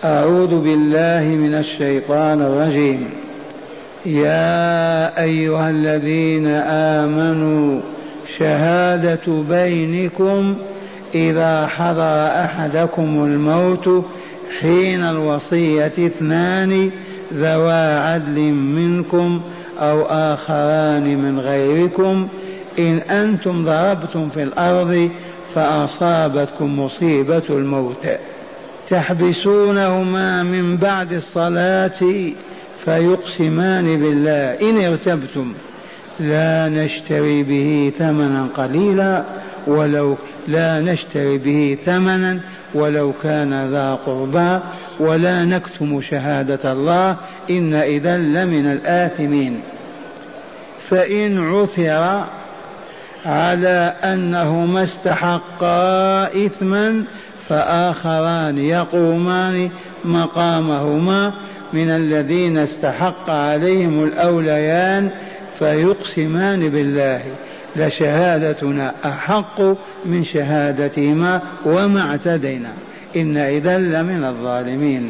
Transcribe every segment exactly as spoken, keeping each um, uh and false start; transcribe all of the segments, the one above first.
أعوذ بالله من الشيطان الرجيم. يا أيها الذين آمنوا شهادة بينكم إذا حضر أحدكم الموت حين الوصية اثنان ذوى عدل منكم أو آخران من غيركم إن أنتم ضربتم في الأرض فأصابتكم مصيبة الموت تحبسونهما من بعد الصلاة فيقسمان بالله إن ارتبتم لا نشتري به ثمنا قليلا ولو لا نشتري به ثمنا ولو كان ذا قربى ولا نكتم شهادة الله إن إذا لمن الآثمين. فإن عثر على أنهما استحقا إثما فآخران يقومان مقامهما من الذين استحق عليهم الأوليان فيقسمان بالله لشهادتنا أحق من شهادتهما وما اعتدينا إن إذا لمن الظالمين.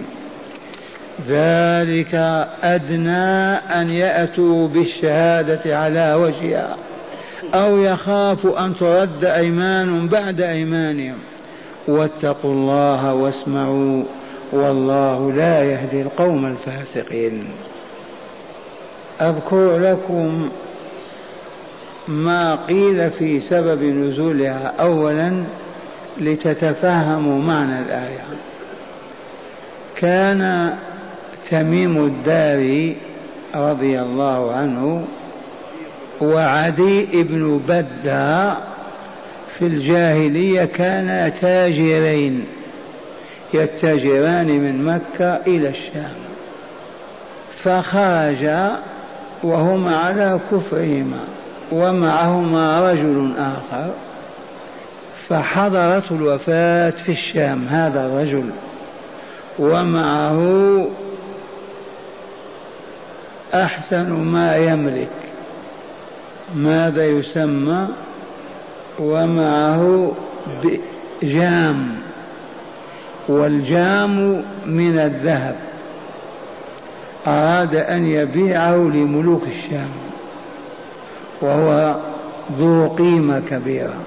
ذلك أدنى أن يأتوا بالشهادة على وجهها أو يخافوا أن ترد أيمان بعد أيمانهم واتقوا الله واسمعوا والله لا يهدي القوم الفاسقين. أذكر لكم ما قيل في سبب نزولها أولا لتتفهموا معنى الآية. كان تميم الداري رضي الله عنه وعدي بن بدة في الجاهلية كانا تاجرين يتجران من مكة إلى الشام، فخرجا وهما على كفرهما ومعهما رجل آخر، فحضرت الوفاة في الشام هذا الرجل ومعه أحسن ما يملك، ماذا يسمى؟ ومعه جام، والجام من الذهب، أراد أن يبيعه لملوك الشام وهو ذو قيمة كبيرة.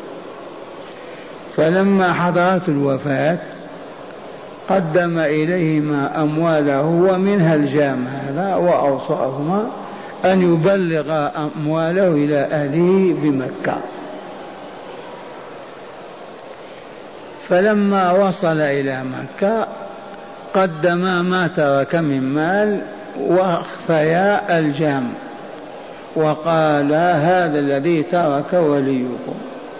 فلما حضرت الوفاة قدم إليهما أمواله ومنها الجام هذا، وأوصاهما أن يبلغ أمواله إلى أهله بمكة. فلما وصل إلى مكة قدما ما ترك من مال واخفيا الجام وقال هذا الذي ترك وليكم.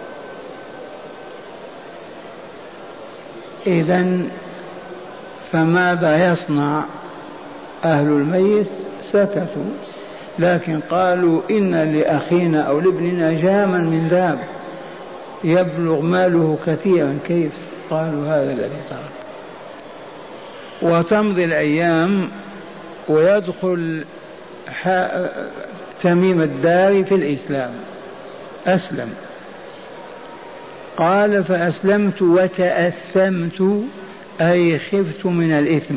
إذن فماذا يصنع أهل الميت؟ سكتوا، لكن قالوا إن لأخينا أو لابننا جاما من ذهب يبلغ ماله كثيرا، كيف؟ قالوا هذا الذي ترك. وتمضي الأيام ويدخل تميم الداري في الإسلام، أسلم. قال فأسلمت وتأثمت أي خفت من الإثم،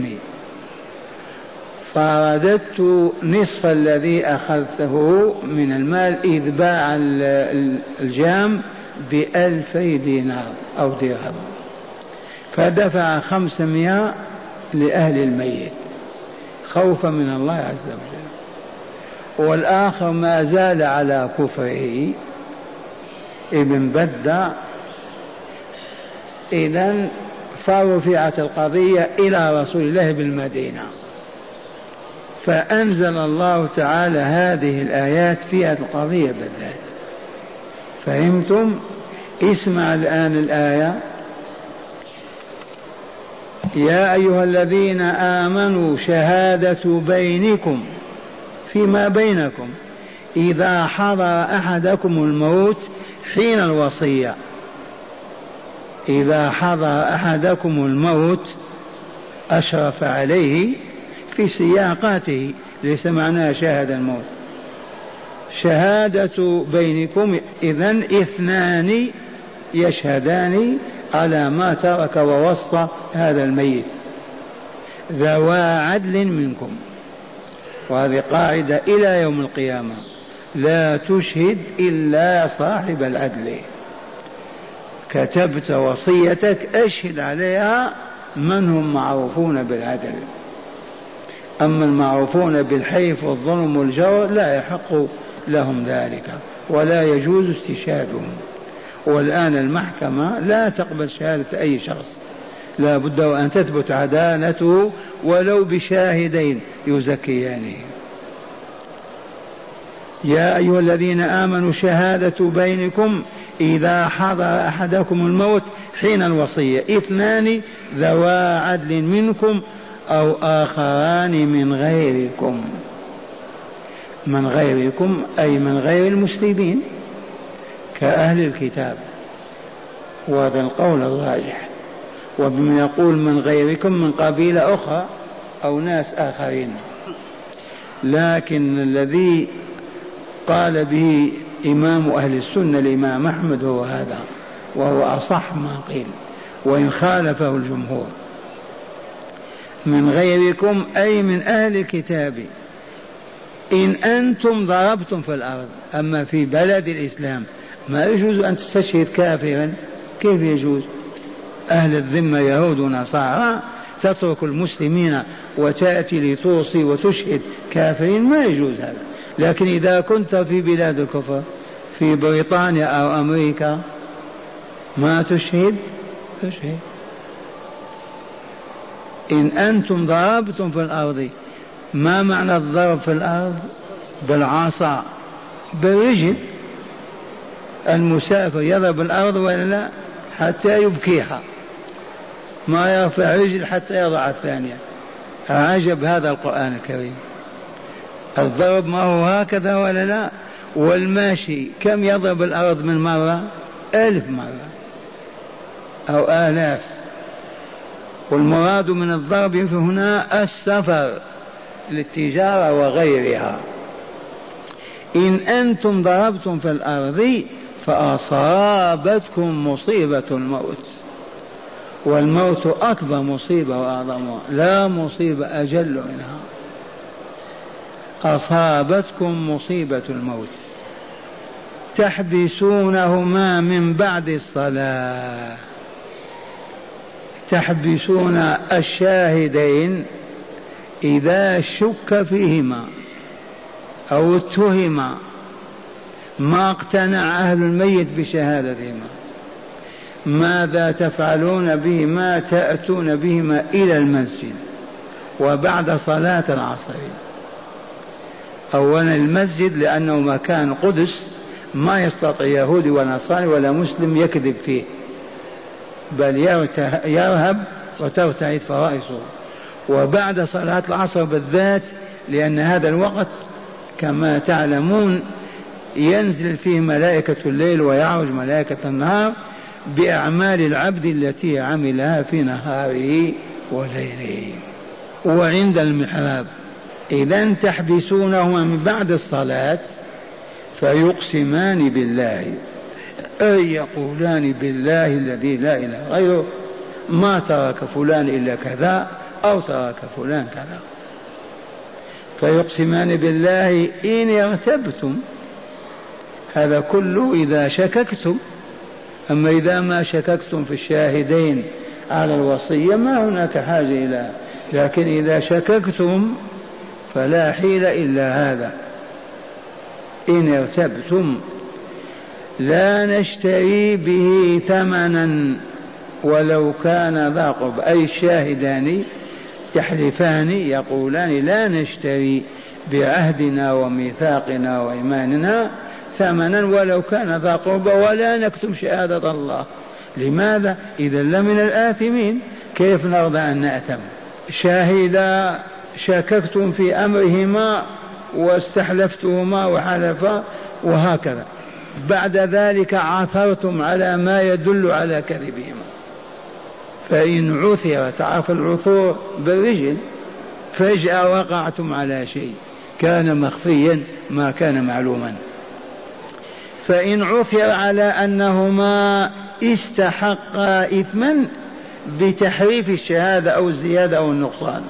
فرددت نصف الذي أخذته من المال إذ باع الجام بألفي دينار أو درهم، فدفع خمسمائة لأهل الميت خوفا من الله عز وجل، والآخر ما زال على كفره ابن بدة. إذن فرفعت القضية إلى رسول الله بالمدينة، فأنزل الله تعالى هذه الآيات في هذه القضية بالذات. فهمتم؟ اسمع الآن الآية: يا أيها الذين آمنوا شهادة بينكم فيما بينكم إذا حضر أحدكم الموت حين الوصية. إذا حضر أحدكم الموت أشرف عليه في سياقاته، ليس معناه شاهد الموت. شهادة بينكم إذن اثنان يشهدان على ما ترك ووصى هذا الميت. ذوى عدل منكم، وهذه قاعدة إلى يوم القيامة، لا تشهد إلا صاحب العدل. كتبت وصيتك أشهد عليها من هم معروفون بالعدل، أما المعروفون بالحيف والظلم والجور لا يحق لهم ذلك ولا يجوز استشهادهم. والآن المحكمة لا تقبل شهادة أي شخص، لا بد وأن تثبت عدالته ولو بشاهدين يزكيانه. يا أيها الذين آمنوا شهادة بينكم إذا حضر أحدكم الموت حين الوصية اثنان ذوى عدل منكم أو آخران من غيركم. من غيركم أي من غير المسلمين كأهل الكتاب، وهذا القول الراجح. وبمن يقول من غيركم من قبيلة أخرى أو ناس آخرين، لكن الذي قال به إمام أهل السنة الإمام أحمد هو هذا، وهو أصح ما قيل وإن خالفه الجمهور. من غيركم أي من أهل الكتاب إن أنتم ضربتم في الأرض. أما في بلد الإسلام ما يجوز أن تستشهد كافرا، كيف يجوز؟ أهل الذمة يهود ونصارى تترك المسلمين وتأتي لتوصي وتشهد كافرين، ما يجوز هذا. لكن إذا كنت في بلاد الكفر في بريطانيا أو أمريكا ما تشهد، تشهد. إن أنتم ضربتم في الأرض، ما معنى الضرب في الأرض؟ بالعصا بالرجل. المسافر يضرب الأرض ولا لا حتى يبكيها، ما يرفع رجل حتى يضع الثانية. عجب هذا القرآن الكريم. الضرب ما هو هكذا ولا لا؟ والماشي كم يضرب الأرض من مرة؟ ألف مرة أو آلاف. والمراد من الضرب هنا السفر للتجارة وغيرها. إن أنتم ضربتم في الأرض فأصابتكم مصيبة الموت، والموت أكبر مصيبة وأعظمها، لا مصيبة أجل منها. أصابتكم مصيبة الموت تحبسونهما من بعد الصلاة. تحبسون الشاهدين إذا شك فيهما أو اتهما ما اقتنع أهل الميت بشهادتهما، ماذا تفعلون بهما؟ تأتون بهما إلى المسجد وبعد صلاة العصر. أولا المسجد لأنه مكان قدس ما يستطيع يهودي ولا نصراني ولا مسلم يكذب فيه، بل يرهب وترتعد فرائصه. وبعد صلاة العصر بالذات لأن هذا الوقت كما تعلمون ينزل فيه ملائكة الليل ويعرج ملائكة النهار بأعمال العبد التي عملها في نهاره وليله. وعند المحراب إذا تحبسونهما من بعد الصلاة فيقسمان بالله، أي يقولان بالله الذي لا إله غيره ما ترك فلان إلا كذا أو ترك فلان كذا. فيقسمان بالله إن ارتبتم، هذا كله إذا شككتم. أما إذا ما شككتم في الشاهدين على الوصية ما هناك حاجة إلى، لكن إذا شككتم فلا حيل إلا هذا. إن ارتبتم لا نشتري به ثمنا ولو كان ذا قرب، أي الشاهدان يحلفان يقولان لا نشتري بعهدنا وميثاقنا وإيماننا ثمنا ولو كان ذا قرب ولا نكتم شهادة الله. لماذا؟ إذا لمن الآثمين، كيف نرضى أن نأثم؟ شاهدا شككتم في أمرهما واستحلفتهما وحلفا وهكذا، بعد ذلك عثرتم على ما يدل على كذبهما. فإن عثر، تعرف العثور بالرجل، فجأة وقعتم على شيء كان مخفيا ما كان معلوما. فإن عثر على أنهما استحقا إثما بتحريف الشهادة أو الزيادة أو النقصان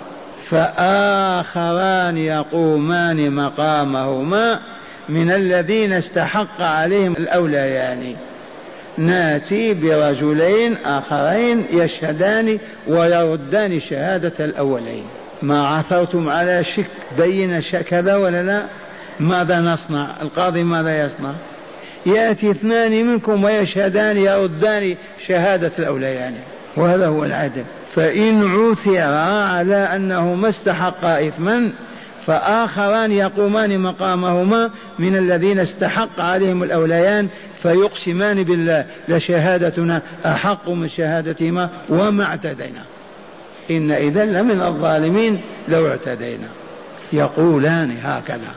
فآخران يقومان مقامهما من الذين استحق عليهم الأوليان. ناتي برجلين آخرين يشهدان ويردان شهادة الأولين. ما عثرتم على شك بين كذا ولا لا؟ ماذا نصنع؟ القاضي ماذا يصنع؟ يأتي اثنان منكم ويشهدان يردان شهادة الأوليان، وهذا هو العدل. فإن عثر على أنه ما استحق إثما فآخران يقومان مقامهما من الذين استحق عليهم الأوليان فيقسمان بالله لشهادتنا أحق من شهادتهما وما اعتدينا، إن إذن لمن الظالمين لو اعتدينا. يقولان هكذا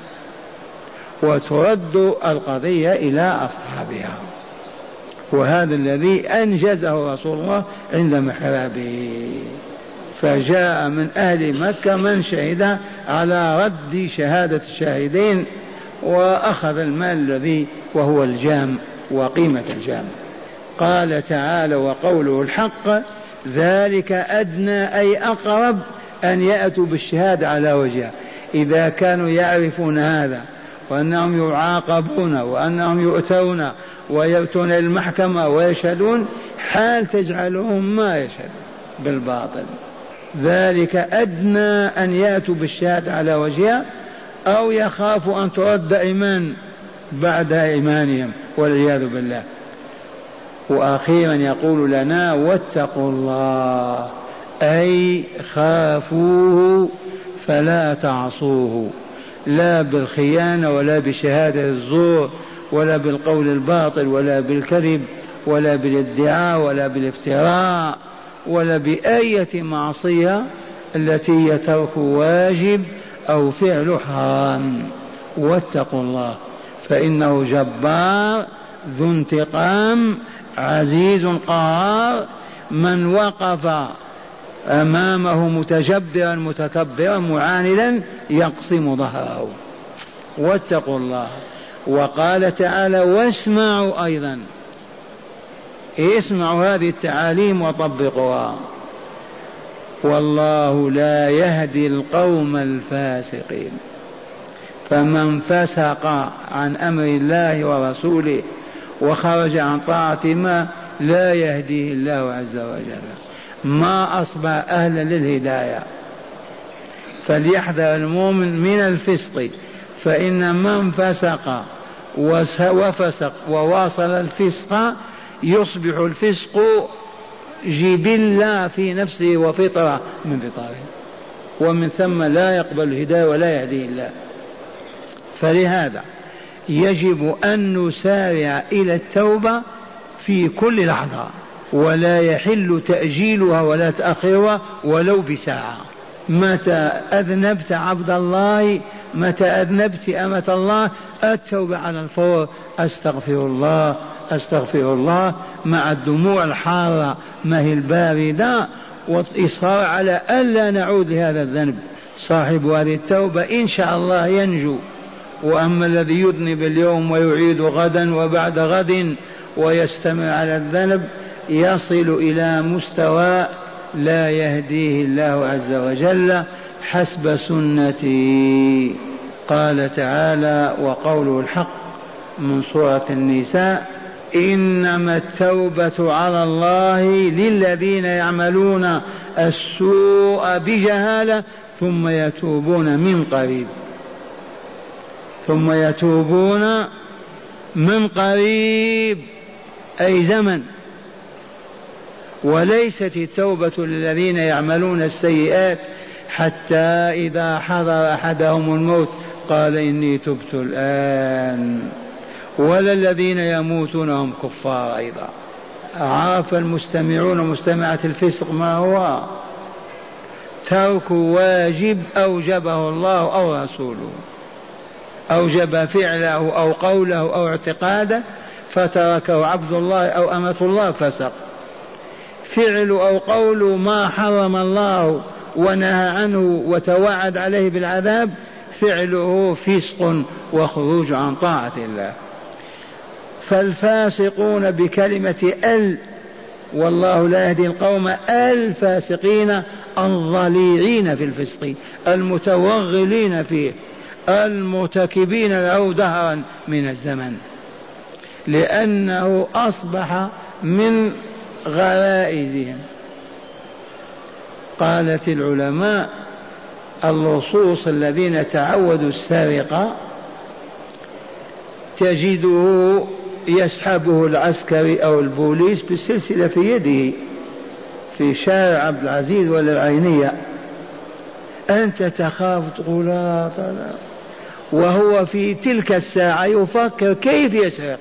وترد القضية إلى أصحابها. وهذا الذي أنجزه رسول الله عند محرابه. فجاء من أهل مكة من شهد على رد شهادة الشاهدين وأخذ المال الذي وهو الجام وقيمة الجام. قال تعالى وقوله الحق ذلك أدنى أي أقرب أن يأتوا بالشهادة على وجهها. إذا كانوا يعرفون هذا وأنهم يعاقبون وأنهم يؤتون ويأتون المحكمة ويشهدون، حال تجعلهم ما يشهد بالباطل. ذلك أدنى أن يأتوا بالشهادة على وجهها أو يخافوا أن ترد إيمان بعد إيمانهم والعياذ بالله. وأخيرا يقول لنا واتقوا الله أي خافوه فلا تعصوه، لا بالخيانة ولا بشهادة الزور ولا بالقول الباطل ولا بالكذب ولا بالادعاء ولا بالافتراء ولا بأية معصية التي هي ترك واجب أو فعل حرام. واتقوا الله فإنه جبار ذو انتقام عزيز قهار، من وقف أمامه متجبرا متكبرا معاندا يقسم ظهره. واتقوا الله. وقال تعالى واسمعوا أيضا، اسمعوا هذه التعاليم وطبقوها. والله لا يهدي القوم الفاسقين. فمن فسق عن أمر الله ورسوله وخرج عن طاعة ما لا يهديه الله عز وجل، ما أصبح أهلا للهداية. فليحذر المؤمن من الفسق، فإن من فسق وفسق وواصل الفسق يصبح الفسق جبلة في نفسه وفطرة من فطره، ومن ثم لا يقبل الهداية ولا يهديه الله. فلهذا يجب أن نسارع إلى التوبة في كل لحظة، ولا يحل تأجيلها ولا تأخيرها ولو بساعة. متى أذنبت عبد الله، متى أذنبت أمة الله، التوبة على الفور، أستغفر الله أستغفر الله مع الدموع الحارة ما هي الباردة، والإصرار على ألا نعود لهذا الذنب. صاحب هذه التوبة إن شاء الله ينجو. وأما الذي يذنب اليوم ويعيد غدا وبعد غد ويستمر على الذنب يصل إلى مستوى لا يهديه الله عز وجل حسب سنتي. قال تعالى وقوله الحق من سورة النساء إنما التوبة على الله للذين يعملون السوء بجهالة ثم يتوبون من قريب ثم يتوبون من قريب أي زمن. وليست التوبة للذين يعملون السيئات حتى إذا حضر أحدهم الموت قال إني تبت الآن، ولا الذين يموتون هم كفار أيضا. عرف المستمعون ومستمعات الفسق ما هو؟ ترك واجب أوجبه الله أو رسوله، أوجب فعله أو قوله أو اعتقاده فتركه عبد الله أو أمة الله فسق. فعل أو قول ما حرم الله ونهى عنه وتوعد عليه بالعذاب فعله فسق وخروج عن طاعة الله. فالفاسقون بكلمة ال والله لا يهدي القوم الفاسقين الضليعين في الفسق المتوغلين فيه المرتكبين له دهرا من الزمن، لأنه أصبح من غرائزهم. قالت العلماء اللصوص الذين تعودوا السرقة تجده يسحبه العسكري أو البوليس بالسلسلة في يده في شارع عبد العزيز ولا العينية، أنت تخاف تقول لا طلع، وهو في تلك الساعة يفكر كيف يسرق.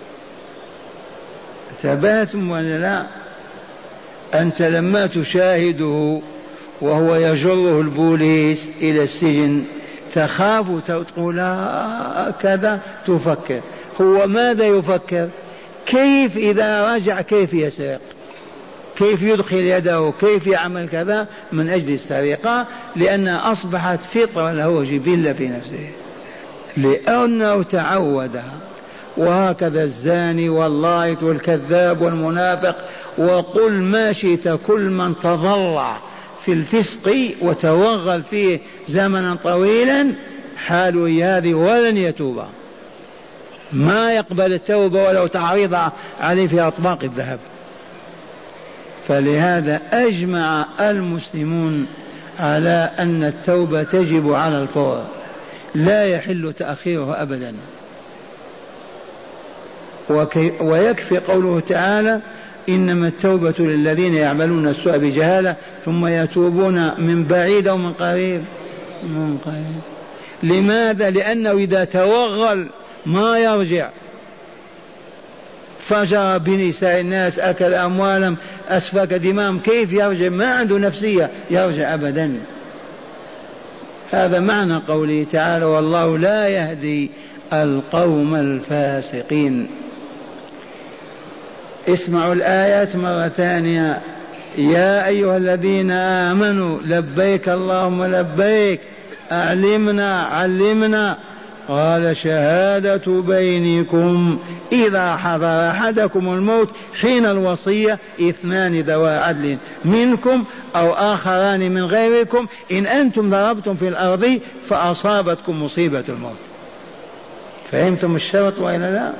ثباتم ولا لا؟ أنت لما تشاهده وهو يجره البوليس إلى السجن تخاف تقول كذا، تفكر. هو ماذا يفكر؟ كيف إذا رجع كيف يسرق، كيف يدخل يده، كيف يعمل كذا من أجل السرقة، لأنها أصبحت فطرة له جبلة في نفسه لأنه تعودها. وهكذا الزاني واللايط والكذاب والمنافق وقل ما شئت، كل من تضلع في الفسق وتوغل فيه زمنا طويلا حاله هذه ولن يتوب، ما يقبل التوبة ولو تعرض عليه في أطباق الذهب. فلهذا أجمع المسلمون على أن التوبة تجب على الفور، لا يحل تأخيرها أبدا. ويكفي قوله تعالى إنما التوبة للذين يعملون السوء بجهالة ثم يتوبون من بعيد أو من قريب. من قريب. لماذا؟ لأنه إذا توغل ما يرجع، فجر بنساء الناس، أكل أموالهم، أسفك دماءهم، كيف يرجع؟ ما عنده نفسية يرجع أبدا. هذا معنى قوله تعالى والله لا يهدي القوم الفاسقين. اسمعوا الآيات مرة ثانية. يا أيها الذين آمنوا لبيك اللهم لبيك، أعلمنا علمنا. قال شهادة بينكم إذا حضر أحدكم الموت حين الوصية اثنان ذوى عدل منكم أو آخران من غيركم إن أنتم ضربتم في الأرض فأصابتكم مصيبة الموت. فهمتم الشرط وإلا لا؟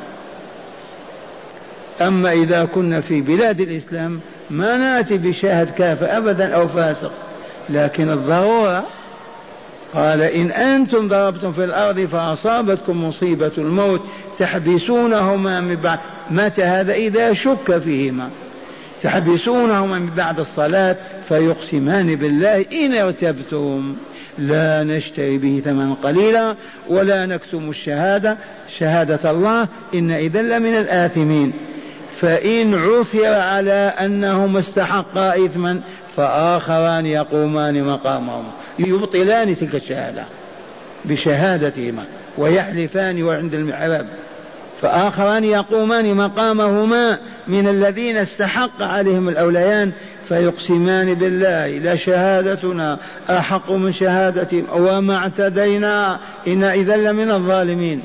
أما إذا كنا في بلاد الإسلام ما نأتي بشاهد كافر أبدا أو فاسق، لكن الضرورة. قال إن أنتم ضربتم في الأرض فأصابتكم مصيبة الموت تحبسونهما من بعد. متى هذا؟ إذا شك فيهما. تحبسونهما من بعد الصلاة فيقسمان بالله إن ارتبتم لا نشتري به ثمنا قليلا ولا نكتم الشهادة شهادة الله إن إذا لمن الآثمين. فإن عثر على أنهما استحقا إثما فآخران يقومان مقامهم يبطلان تلك الشهادة بشهادتهما ويحلفان وعند المحراب، فآخران يقومان مقامهما من الذين استحق عليهم الأوليان فيقسمان بالله لشهادتنا أحق من شهادتهم وما اعتدينا إن إذا لمن الظالمين.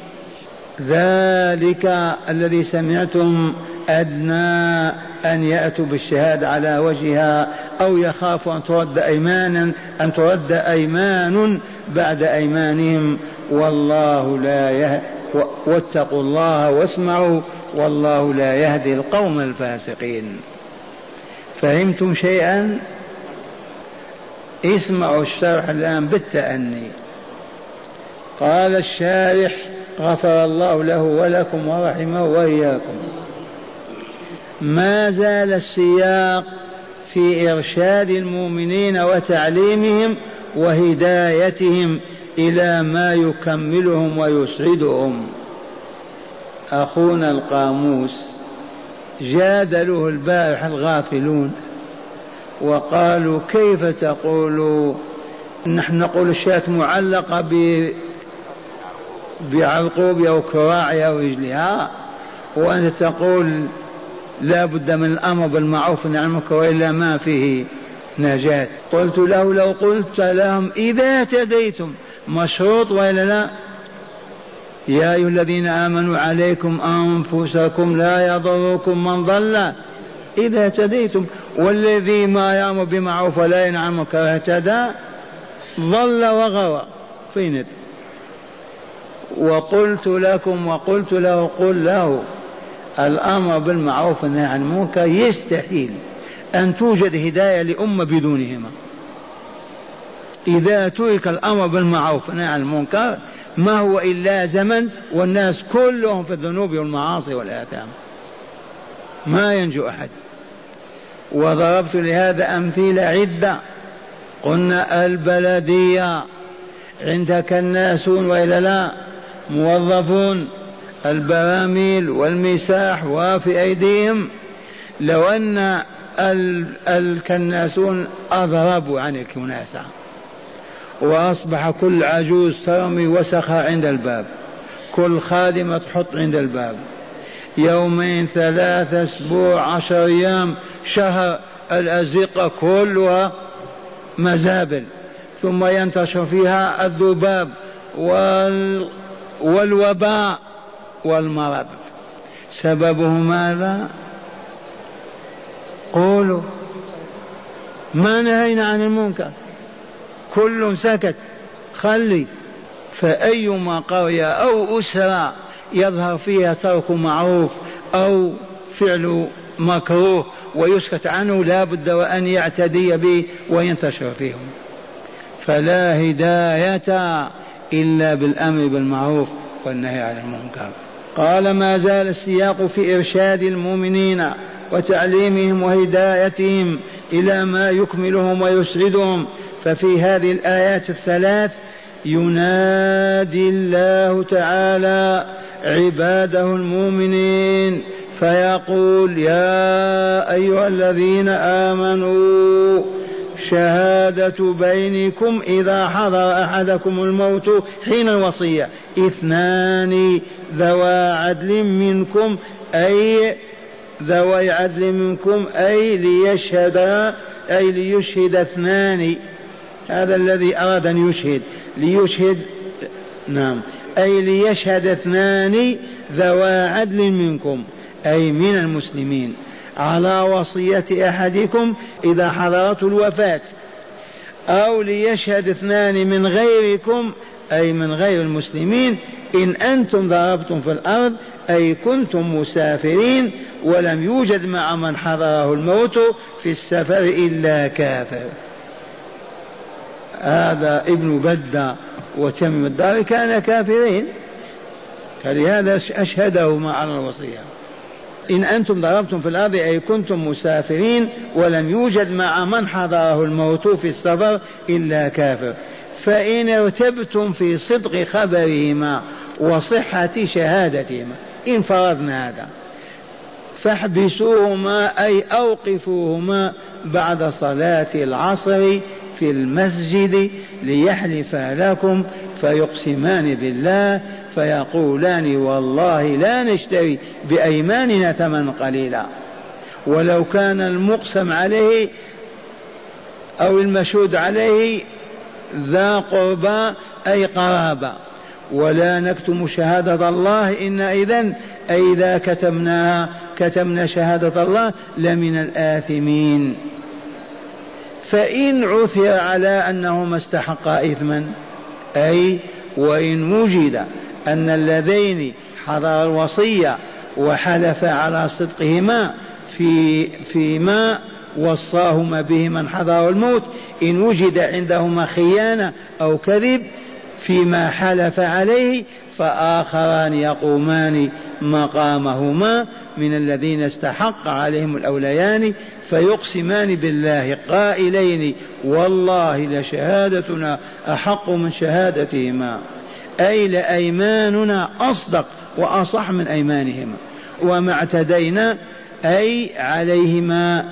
ذلك الذي سمعتم أدنى أن يأتوا بالشهادة على وجهها أو يخافوا أن ترد أيمانا أن ترد أيمان بعد أيمانهم والله لا يهدي واتقوا الله واسمعوا والله لا يهدي القوم الفاسقين. فهمتم شيئا؟ اسمعوا الشرح الآن بالتأني. قال الشارح غفر الله له ولكم ورحمه وإياكم: ما زال السياق في إرشاد المؤمنين وتعليمهم وهدايتهم إلى ما يكملهم ويسعدهم. أخونا القاموس جادلوه البارح الغافلون وقالوا كيف تقول نحن نقول الشاة معلقة بعرقوبها وكراعها ورجلها وأنت تقول لا بد من الأمر بالمعروف والنهي عن المنكر وإلا ما فيه نجاة. قلت له لو قلت لهم إذا اهتديتم مشروط وإلا لا؟ يا أيها الذين آمنوا عليكم أنفسكم لا يضركم من ضل إذا اهتديتم. والذي ما يأمر بمعروف ولا ينهى عن منكر اهتدى ضل وغوى فين. وقلت لكم وقلت له قل له الأمر بالمعروف والنهي عن المنكر يستحيل أن توجد هداية لأمة بدونهما. إذا ترك الأمر بالمعروف والنهي عن المنكر ما هو إلا زمن والناس كلهم في الذنوب والمعاصي والآثام، ما ينجو أحد. وضربت لهذا أمثلة عدة. قلنا البلدية عندك الناسون وإلا لا موظفون، البراميل والمساح وفي أيديهم. لو أن الكناسون أضربوا عن الكناسة وأصبح كل عجوز ترمي وسخها عند الباب، كل خادمة تحط عند الباب، يومين ثلاثة أسبوع عشر أيام شهر الأزقة كلها مزابل، ثم ينتشر فيها الذباب وال... والوباء والمرض. سببه ماذا؟ قولوا ما نهينا عن المنكر، كل سكت خلي. فأيما قرية أو أسرة يظهر فيها ترك معروف أو فعل مكروه ويسكت عنه لا بد وأن يعتدي به وينتشر فيهم. فلا هداية إلا بالأمر بالمعروف والنهي عن المنكر. قال ما زال السياق في إرشاد المؤمنين وتعليمهم وهدايتهم إلى ما يكملهم ويسعدهم. ففي هذه الآيات الثلاث ينادي الله تعالى عباده المؤمنين فيقول يا أيها الذين آمنوا شهادة بينكم إذا حضر أحدكم الموت حين الوصية اثنان ذوى عدل منكم أي ذوي عدل منكم أي ليشهد أي ليشهد اثنان. هذا الذي أراد أن يشهد ليشهد نعم أي ليشهد اثنان ذوى عدل منكم أي من المسلمين على وصية أحدكم إذا حضرته الوفاة، أو ليشهد اثنان من غيركم أي من غير المسلمين إن أنتم ضربتم في الأرض أي كنتم مسافرين ولم يوجد مع من حضره الموت في السفر إلا كافر. هذا ابن بدة وتميم الدار كان كافرين، فلهذا أشهدهما على الوصية. إن أنتم ضربتم في الأرض أي كنتم مسافرين ولم يوجد مع من حضره الموت في السفر إلا كافر. فإن ارتبتم في صدق خبرهما وصحة شهادتهما إن فرضنا هذا فاحبسوهما أي أوقفوهما بعد صلاة العصر في المسجد ليحلفا لكم فيقسمان بالله فيقولان والله لا نشتري بأيماننا ثمنا قليلا، ولو كان المقسم عليه أو المشهود عليه ذا قربى أي قرابة، ولا نكتم شهادة الله إن إذن أي إذا كتمناها كتمنا شهادة الله لمن الآثمين. فإن عثر على أنهما استحقا إثما أي وإن وجد أن اللذين حضر الوصية وحلف على صدقهما في فيما وصاهما به من حضر الموت، إن وجد عندهما خيانة أو كذب فيما حلف عليه فآخران يقومان مقامهما من الذين استحق عليهم الأوليان فيقسمان بالله قائلين والله لشهادتنا أحق من شهادتهما أي لأيماننا أصدق وأصح من أيمانهما وما اعتدينا أي عليهما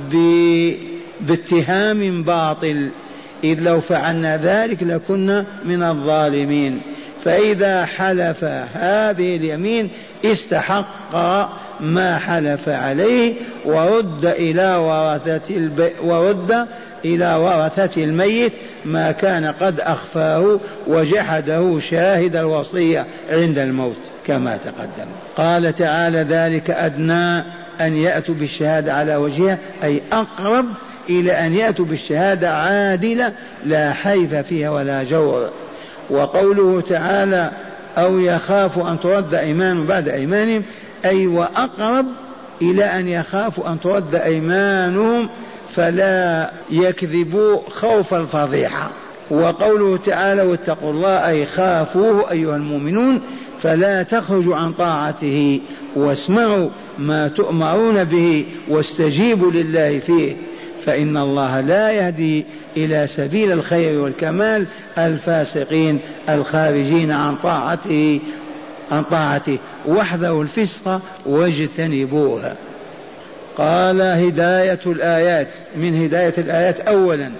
باتهام باطل، إذ لو فعلنا ذلك لكنا من الظالمين. فإذا حلف هذه اليمين استحق ما حلف عليه ورد إلى ورثة الب... ورد إلى ورثة الميت ما كان قد أخفاه وجحده شاهد الوصية عند الموت كما تقدم. قال تعالى ذلك أدنى أن يأتوا بالشهادة على وجهها، أي أقرب إلى أن يأتوا بالشهادة عادلة لا حيف فيها ولا جور. وقوله تعالى أو يخاف أن ترد أيمان بعد أيمانهم، أي وأقرب إلى أن يخافوا أن ترد أيمانهم فلا يكذبوا خوف الفضيحة. وقوله تعالى واتقوا الله، أي خافوه أيها المؤمنون فلا تخرجوا عن طاعته واسمعوا ما تؤمرون به واستجيبوا لله فيه، فإن الله لا يهدي إلى سبيل الخير والكمال الفاسقين الخارجين عن طاعته عن طاعته واحذروا الفسق واجتنبوها. قال هداية الآيات، من هداية الآيات أولا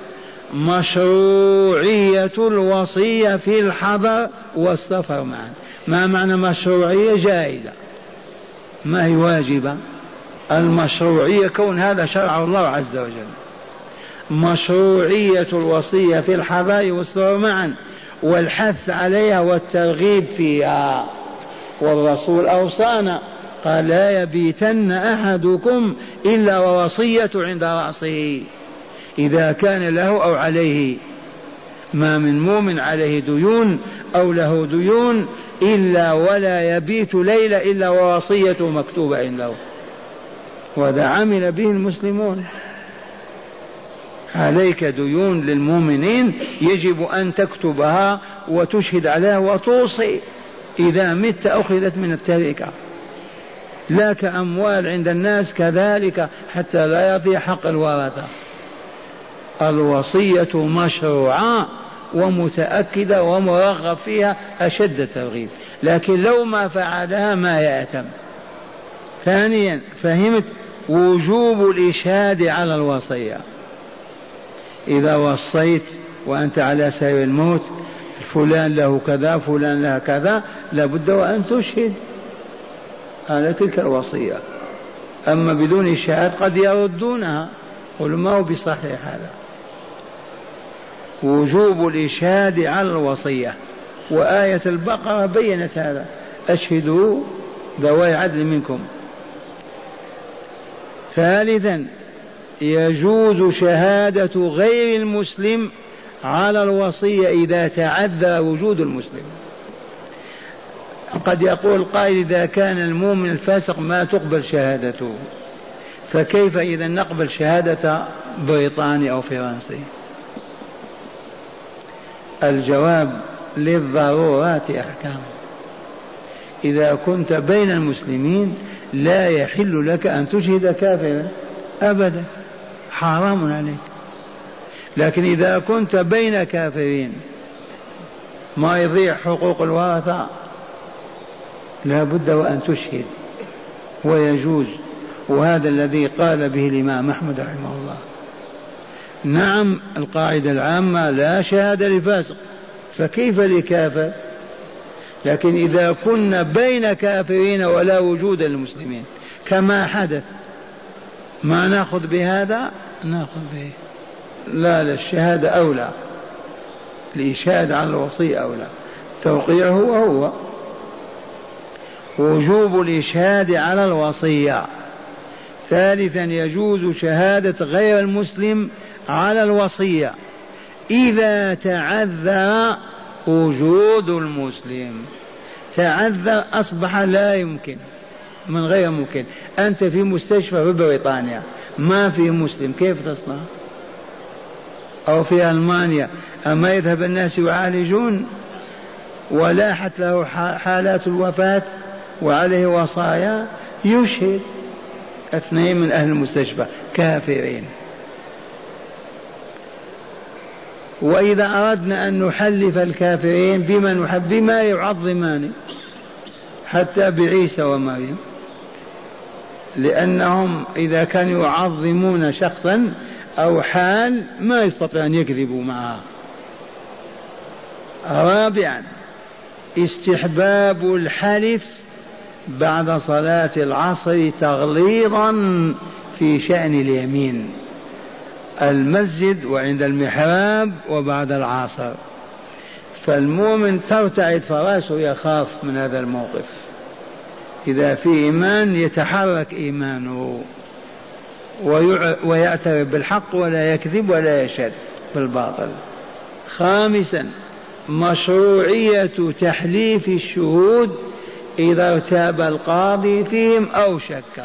مشروعية الوصية في الحضر والسفر معا. ما معنى مشروعية؟ جائزة، ما هي واجبة. المشروعية كون هذا شرع الله عز وجل. مشروعية الوصية في الحضر والسفر معا والحث عليها والترغيب فيها. والرسول أوصانا قال لا يبيتن أحدكم إلا ووصية عند رأسه إذا كان له أو عليه. ما من مؤمن عليه ديون أو له ديون إلا ولا يبيت ليلة إلا ووصيته مكتوبة عنده، وهذا عمل به المسلمون. عليك ديون للمؤمنين يجب أن تكتبها وتشهد عليها وتوصي، إذا مت أخذت من التركة، لا كأموال عند الناس كذلك حتى لا يضيع حق الورثة. الوصية مشروعة ومتأكدة ومرغب فيها أشد الترغيب، لكن لو ما فعلها ما يأتم. ثانيا فهمت وجوب الإشهاد على الوصية. إذا وصيت وأنت على سبيل الموت فلان له كذا فلان له كذا لابد وأن تشهد على تلك الوصية. أما بدون الشهادة قد يردونها، قل ما هو بصحيح هذا. وجوب الإشهاد على الوصية، وآية البقرة بينت هذا، أشهدوا ذوي عدل منكم. ثالثا يجوز شهادة غير المسلم على الوصية إذا تعذر وجود المسلم. قد يقول قائل إذا كان المؤمن الفاسق ما تقبل شهادته، فكيف إذا نقبل شهادة بريطاني أو فرنسي؟ الجواب للضرورات أحكام. إذا كنت بين المسلمين لا يحل لك أن تشهد كافرا أبدا، حرام عليك. لكن إذا كنت بين كافرين ما يضيع حقوق الورثة لا بد وأن تشهد ويجوز. وهذا الذي قال به الإمام أحمد رحمه الله. نعم القاعدة العامة لا شهادة لفاسق، فكيف لكافر؟ لكن إذا كنا بين كافرين ولا وجود للمسلمين كما حدث ما نأخذ بهذا؟ نأخذ به. لا لا الشهادة أولى، الإشهاد على الوصية أولى، توقيعه وهو وجوب الإشهاد على الوصية. ثالثا يجوز شهادة غير المسلم على الوصية إذا تعذر وجود المسلم. تعذر أصبح لا يمكن، من غير ممكن. أنت في مستشفى في بريطانيا ما في مسلم، كيف تصنع؟ أو في ألمانيا أما يذهب الناس يعالجون ولاحت له حالات الوفاة وعليه وصايا يشهد اثنين من أهل المستشفى كافرين. وإذا أردنا أن نحلف الكافرين بما نحب بما يعظمان حتى بعيسى ومريم، لأنهم إذا كانوا يعظمون شخصا أو حال ما يستطيع أن يكذبوا معها. رابعا استحباب الحلف بعد صلاة العصر تغليظا في شأن اليمين، المسجد وعند المحراب وبعد العصر. فالمؤمن ترتعد فراسه يخاف من هذا الموقف، إذا في إيمان يتحرك إيمانه ويعترف بالحق ولا يكذب ولا يشهد بالباطل. خامسا مشروعية تحليف الشهود إذا ارتاب القاضي فيهم أو شك.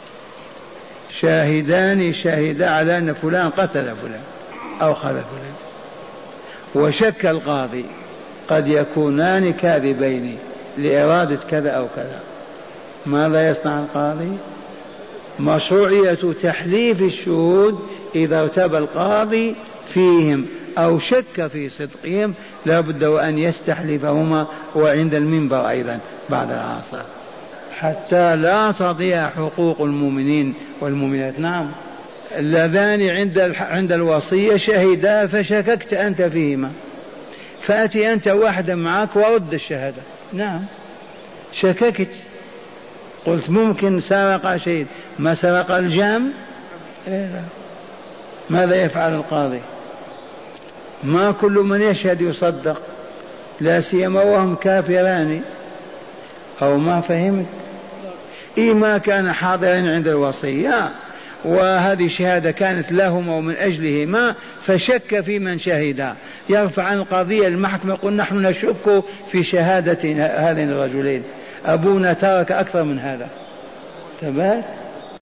شاهدان شهدا على أن فلان قتل فلان أو خذ فلان، وشك القاضي، قد يكونان كاذبين لإرادة كذا أو كذا، ماذا يصنع القاضي؟ مشروعية تحليف الشهود إذا ارتاب القاضي فيهم أو شك في صدقهم لا بد وأن يستحلفهما، وعند المنبر أيضا بعد العصر، حتى لا تضيع حقوق المؤمنين والمؤمنات. نعم، اللذان عند عند الوصية شهدا فشككت أنت فيهما، فأتي أنت واحدا معك ورد الشهادة. نعم، شككت، قلت ممكن سرق شيء، ما سرق الجام. لا. ماذا يفعل القاضي؟ ما كل من يشهد يصدق، لا سيما وهم كافران. أو ما فهمت؟ إيه، ما كان حاضرين عند الوصية وهذه الشهادة كانت لهم ومن أجلهما، فشك في من شهد، يرفع عن القضية المحكمة يقول نحن نشك في شهادة هذين الرجلين، أبونا ترك أكثر من هذا. تبات